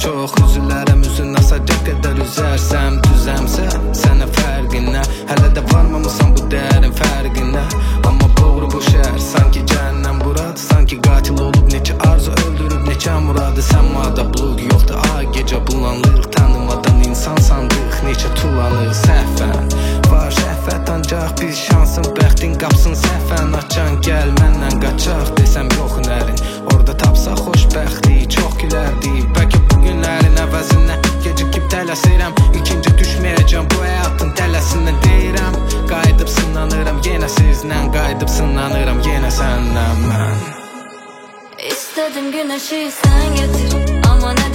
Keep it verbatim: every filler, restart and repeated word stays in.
Çox üzülərəm üzün asacaq qədər üzərsəm düzəmsə sənə fərqinə. Hələ də varmamısan bu dərin fərqinə. Amma doğru bu şəhər sanki cəhənnəm buradır. Sanki qatil olub neçə arzu öldürüb neçə muradı. Sən mada buluq yoxdur ay gecə bulanlıq. Tanımadan insan sandıq neçə tulanıq səhvən. Var şəhvət ancaq bir şansın bəxtin qapsın səhvən. Açan gəl məndən qaçaq desəm yox hünərin. Orada tapsaq xoşbəxtlik çox gülərdik. Bəlkə bu günlərin əvəzinə gecikib tələsirəm. İkinci düşməyəcəm bu həyatın tələsindən deyirəm. Qayıdıb sınanıram yenə sizlə. Qayıdıb sınanıram yenə səndən mən. İstədim günəşi sən getir, amma nə